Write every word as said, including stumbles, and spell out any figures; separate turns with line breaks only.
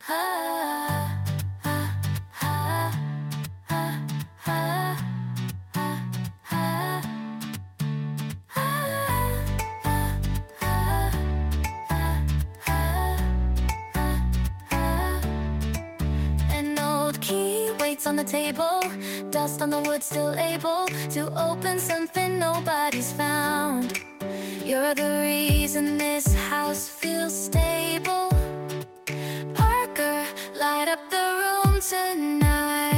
Ah, ah, ah, ah, ah, ah, ah. An old key waits on the table, dust on the wood still able to open something nobody's found. You're the reason this house feels stable. Parker, light up the room tonight.